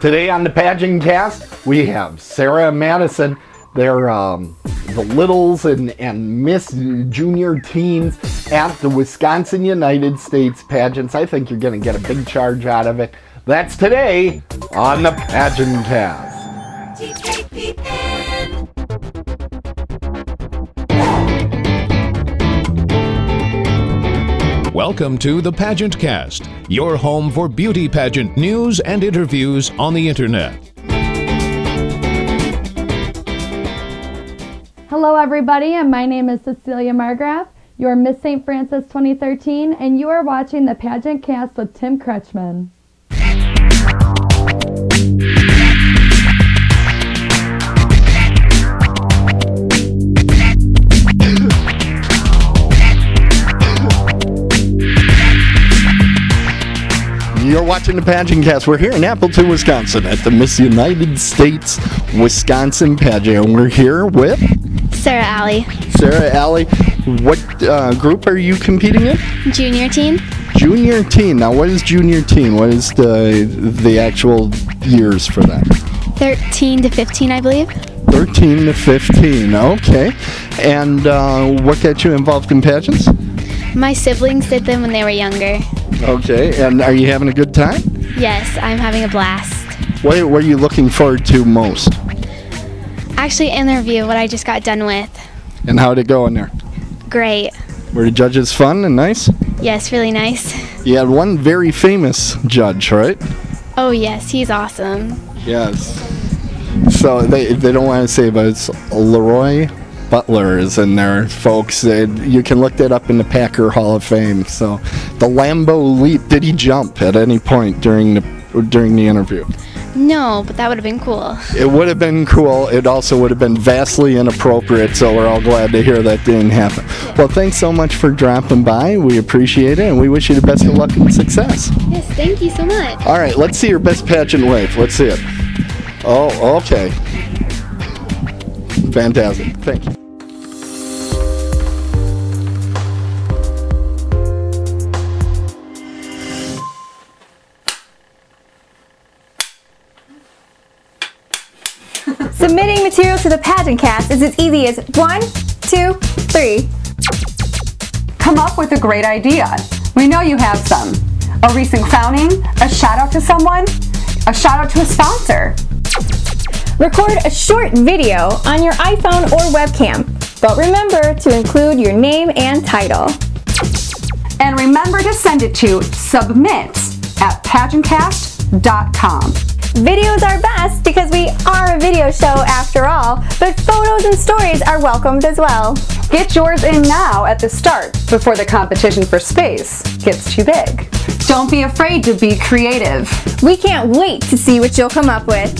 Today on the Pageant Cast, we have Sarah and Madison. They're the littles and Miss Junior teens at the Wisconsin United States pageants. I think you're going to get a big charge out of it. That's today on the Pageant Cast. Welcome to the Pageant Cast, your home for beauty pageant news and interviews on the internet. Hello everybody, and my name is Cecilia Margraf, your Miss St. Francis 2013, and you are watching the Pageant Cast with Tim Kretschmann. You're watching the Pageant Cast. We're here in Appleton, Wisconsin at the Miss United States Wisconsin pageant. And we're here with Sarah Alley. Sarah Alley. What group are you competing in? Junior teen. Junior teen. Now, what is junior teen? What is the actual years for that? 13 to 15, I believe. 13 to 15. Okay. And what got you involved in pageants? My siblings did them when they were younger. Okay. And are you having a good time? Yes, I'm having a blast. What are you looking forward to most? Actually, interview what I just got done with. And how'd it go in there? Great. Were the judges fun and nice? Yes, really nice. You had one very famous judge, right? Oh yes, he's awesome. Yes. So they don't want to say, but it's Leroy Butler is in there, folks. You can look that up in the Packer Hall of Fame. So the Lambeau leap, did he jump at any point during the interview? No, but that would have been cool. It would have been cool. It also would have been vastly inappropriate, so we're all glad to hear that didn't happen. Well, thanks so much for dropping by. We appreciate it, and we wish you the best of luck and success. Yes, thank you so much. All right, let's see your best pageant wave. Let's see it. Oh, okay. Fantastic. Thank you. Submitting material to the Pageant Cast is as easy as 1, 2, 3. Come up with a great idea. We know you have some. A recent crowning, a shout out to someone, a shout out to a sponsor. Record a short video on your iPhone or webcam, but remember to include your name and title. And remember to send it to submit@pageantcast.com. Videos are best because we are a video show after all, but photos and stories are welcomed as well. Get yours in now at the start before the competition for space gets too big. Don't be afraid to be creative. We can't wait to see what you'll come up with.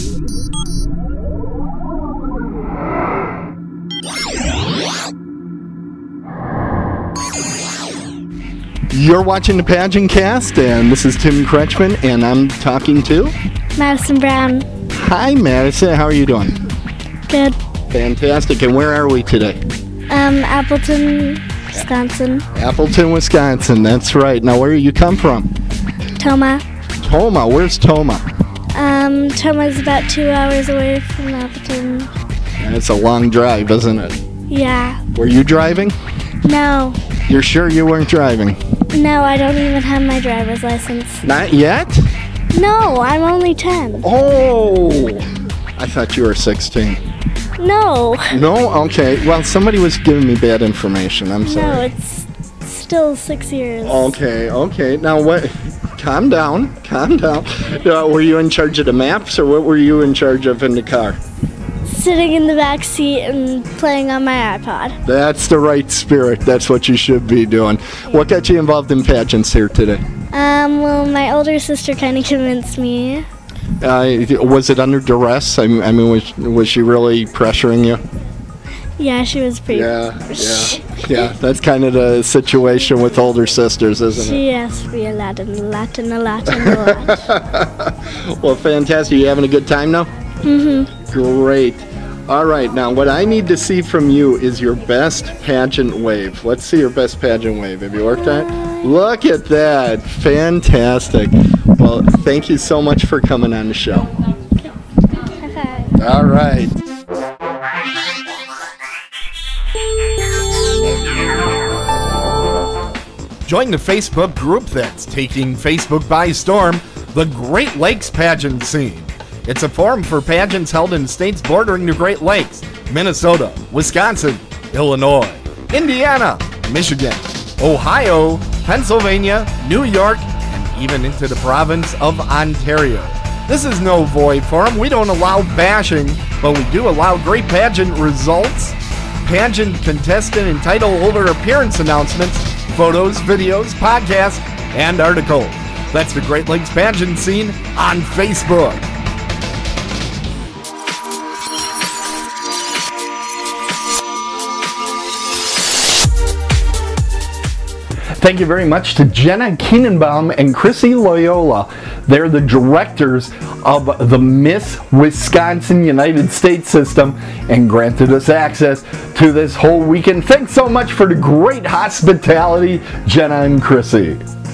You're watching the Pageant Cast, and this is Tim Kretschmann, and I'm talking to Madison Brown. Hi, Madison. How are you doing? Good. Fantastic. And where are we today? Appleton, Wisconsin. Appleton, Wisconsin. That's right. Now, where do you come from? Toma. Toma. Where's Toma? Toma's about 2 hours away from Appleton. That's a long drive, isn't it? Yeah. Were you driving? No. You're sure you weren't driving? No, I don't even have my driver's license. Not yet? No, I'm only 10. Oh! I thought you were 16. No. No? Okay. Well, somebody was giving me bad information. I'm sorry. No, it's still 6 years. Okay. Now, what? Calm down. Were you in charge of the maps, or what were you in charge of in the car? Sitting in the back seat and playing on my iPod. That's the right spirit. That's what you should be doing. What got you involved in pageants here today? Well, my older sister kind of convinced me. Was it under duress? I mean, was she really pressuring you? Yeah, she was pretty. Yeah. That's kind of the situation with older sisters, isn't it? She asked me a lot. Well, fantastic. You having a good time now? Mm-hmm. Great. All right, now what I need to see from you is your best pageant wave. Let's see your best pageant wave. Have you worked on it? Look at that. Fantastic. Well, thank you so much for coming on the show. All right. Join the Facebook group that's taking Facebook by storm, the Great Lakes Pageant Scene. It's a forum for pageants held in states bordering the Great Lakes: Minnesota, Wisconsin, Illinois, Indiana, Michigan, Ohio, Pennsylvania, New York, and even into the province of Ontario. This is no void forum. We don't allow bashing, but we do allow great pageant results, pageant contestant and title holder appearance announcements, photos, videos, podcasts, and articles. That's the Great Lakes Pageant Scene on Facebook. Thank you very much to Jenna Kienenbaum and Chrissy Loyola. They're the directors of the Miss Wisconsin United States system and granted us access to this whole weekend. Thanks so much for the great hospitality, Jenna and Chrissy.